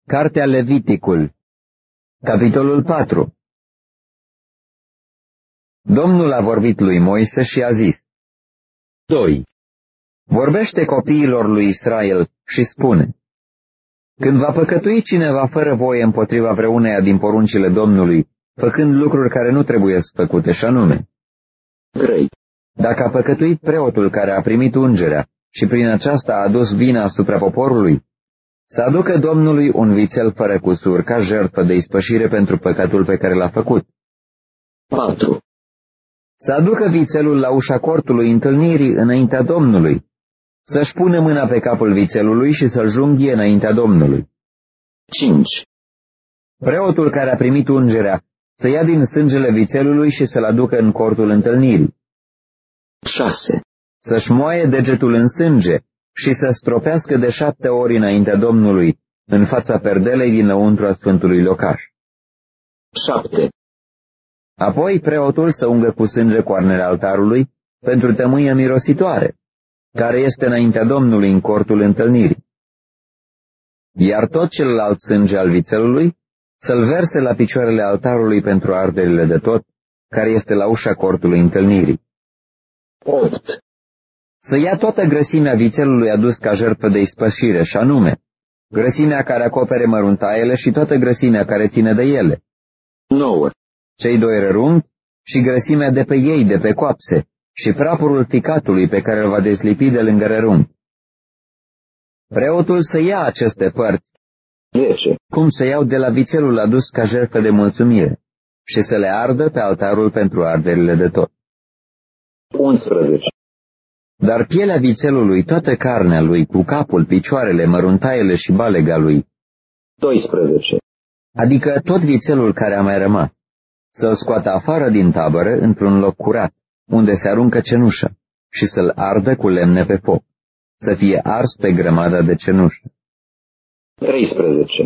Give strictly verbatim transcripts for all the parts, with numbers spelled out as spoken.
Cartea Leviticul, capitolul patru. Domnul a vorbit lui Moise și a zis: doi. Vorbește copiilor lui Israel și spune: când va păcătui cineva fără voie împotriva vreuneia din poruncile Domnului, făcând lucruri care nu trebuie făcute, și anume: trei. Dacă a păcătuit preotul care a primit ungerea și prin aceasta a adus vina asupra poporului, să aducă Domnului un vițel fără cusur ca jertfă de ispășire pentru păcatul pe care l-a făcut. patru. Să aducă vițelul la ușa cortului întâlnirii înaintea Domnului, să-și pună mâna pe capul vițelului și să-l junghie înaintea Domnului. cinci. Preotul care a primit ungerea să ia din sângele vițelului și să-l aducă în cortul întâlnirii. șase. Să-și moaie degetul în sânge și să stropească de șapte ori înaintea Domnului, în fața perdelei dinăuntru a Sfântului Locaș. șapte. Apoi preotul să ungă cu sânge coarnele altarului pentru tămâia mirositoare, care este înaintea Domnului în cortul întâlnirii. Iar tot celălalt sânge al vițelului să-l verse la picioarele altarului pentru arderile de tot, care este la ușa cortului întâlnirii. opt. Să ia toată grăsimea vițelului adus ca jertfă de ispășire, și anume: grăsimea care acopere măruntaiele și toată grăsimea care ține de ele. nouă. Cei doi rărunchi și grăsimea de pe ei, de pe coapse, și prapurul ficatului pe care îl va dezlipi de lângă rărunchi. Preotul să ia aceste părți, zece, cum se iau de la vițelul adus ca jertfă de mulțumire, și să le ardă pe altarul pentru arderile de tot. unsprezece. Dar pielea vițelului, toată carnea lui, cu capul, picioarele, măruntaiele și balega lui. doisprezece. Adică tot vițelul care a mai rămas, să-l scoată afară din tabără într-un loc curat, unde se aruncă cenușă, și să-l ardă cu lemne pe foc, să fie ars pe grămada de cenușă. treisprezece.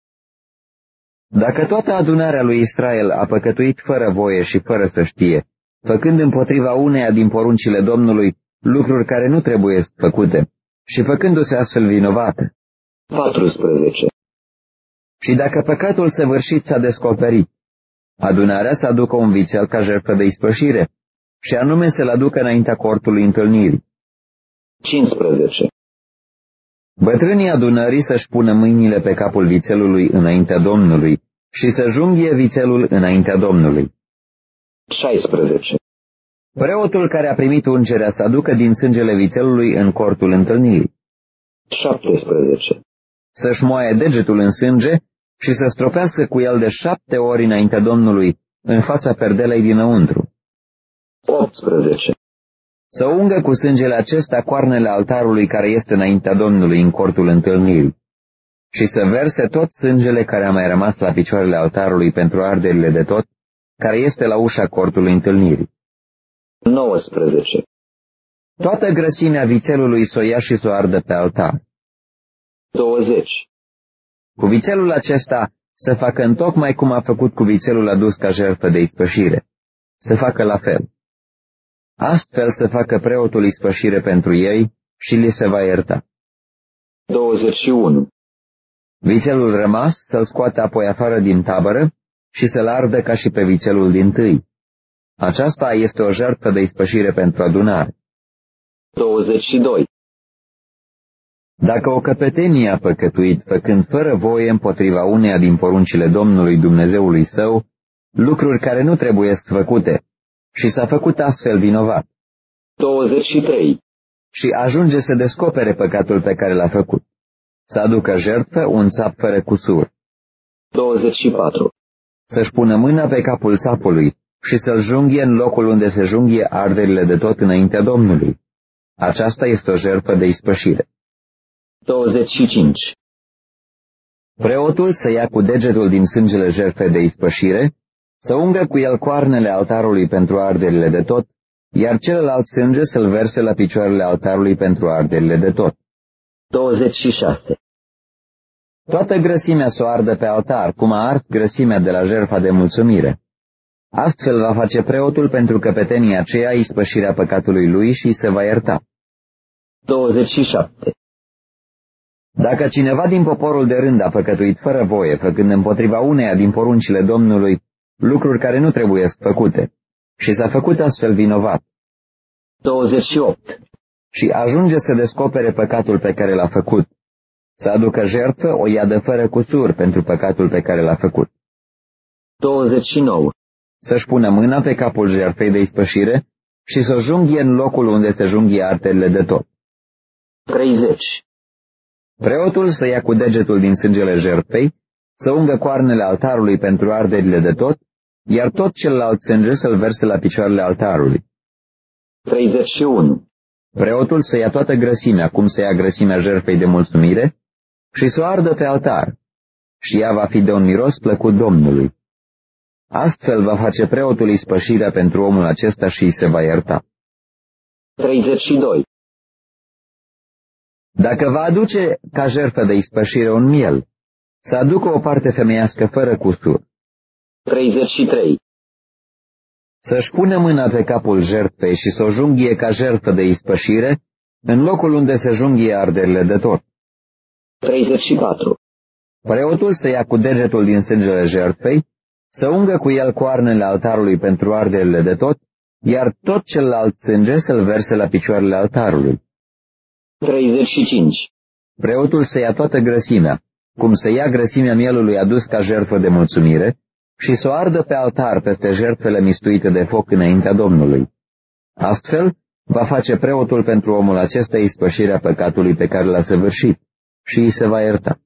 Dacă toată adunarea lui Israel a păcătuit fără voie și fără să știe, făcând împotriva uneia din poruncile Domnului lucruri care nu trebuie făcute, și făcându-se astfel vinovată. paisprezece. Și dacă păcatul săvârșit s-a descoperit, adunarea să aducă un vițel ca jertfă de ispășire, și anume să-l aducă înaintea cortului întâlnirii. cincisprezece. Bătrânii adunării să-și pună mâinile pe capul vițelului înaintea Domnului și să junghie vițelul înaintea Domnului. șaisprezece. Preotul care a primit ungerea să aducă din sângele vițelului în cortul întâlnirii. șaptesprezece. Să-și moaie degetul în sânge și să stropească cu el de șapte ori înaintea Domnului, în fața perdelei dinăuntru. optsprezece. Să ungă cu sângele acesta coarnele altarului care este înaintea Domnului în cortul întâlnirii și să verse tot sângele care a mai rămas la picioarele altarului pentru arderile de tot, care este la ușa cortului întâlnirii. nouăsprezece. Toată grăsimea vițelului s-o ia și s-o ardă pe altar. douăzeci. Cu vițelul acesta să facă întocmai cum a făcut cu vițelul adus ca jertfă de ispășire. Să facă la fel. Astfel să facă preotul ispășire pentru ei și li se va ierta. douăzeci și unu. Vițelul rămas să-l scoată apoi afară din tabără și să-l ardă ca și pe vițelul dintâi. Aceasta este o jertfă de ispășire pentru adunare. douăzeci și doi. Dacă o căpetenie a păcătuit făcând fără voie împotriva uneia din poruncile Domnului Dumnezeului său, lucruri care nu trebuiesc făcute, și s-a făcut astfel vinovat. douăzeci și trei. Și ajunge să descopere păcatul pe care l-a făcut. Să aducă jertfă un țap fără cusur. douăzeci și patru. Să-și pună mâna pe capul țapului și să-l junghie în locul unde se junghie arderile de tot înaintea Domnului. Aceasta este o jertfă de ispășire. douăzeci și cinci. Preotul să ia cu degetul din sângele jertfei de ispășire, să ungă cu el coarnele altarului pentru arderile de tot, iar celălalt sânge să-l verse la picioarele altarului pentru arderile de tot. douăzeci și șase. Toată grăsimea s-o ardă pe altar, cum a ars grăsimea de la jertfa de mulțumire. Astfel va face preotul pentru căpetenia aceea ispășirea păcatului lui și se va ierta. douăzeci și șapte. Dacă cineva din poporul de rând a păcătuit fără voie, făcând împotriva uneia din poruncile Domnului lucruri care nu trebuie făcute, și s-a făcut astfel vinovat, douăzeci și opt. și ajunge să descopere păcatul pe care l-a făcut, să aducă jertfă o iadă fără cusur pentru păcatul pe care l-a făcut. douăzeci și nouă. Să-și pună mâna pe capul jertfei de ispășire și să o junghie în locul unde se junghie arterile de tot. treizeci. Preotul să ia cu degetul din sângele jertfei, să ungă coarnele altarului pentru arderile de tot, iar tot celălalt sânge să-l verse la picioarele altarului. treizeci și unu. Preotul să ia toată grăsimea, cum să ia grăsimea jertfei de mulțumire, și să o ardă pe altar, și ea va fi de un miros plăcut Domnului. Astfel va face preotul ispășirea pentru omul acesta și îi se va ierta. treizeci și doi. Dacă va aduce ca jertfă de ispășire un miel, să aducă o parte femeiască fără cusur. treizeci și trei. Să-și pune mâna pe capul jertfei și să o junghie ca jertfă de ispășire, în locul unde se junghie arderile de tot. treizeci și patru. Preotul să ia cu degetul din sângele jertfei, să ungă cu el coarnele altarului pentru arderile de tot, iar tot celălalt sânge să-l verse la picioarele altarului. treizeci și cinci. Preotul să ia toată grăsimea, cum să ia grăsimea mielului adus ca jertfă de mulțumire, și să o ardă pe altar peste jertfele mistuite de foc înaintea Domnului. Astfel, va face preotul pentru omul acesta ispășirea păcatului pe care l-a săvârșit și îi se va ierta.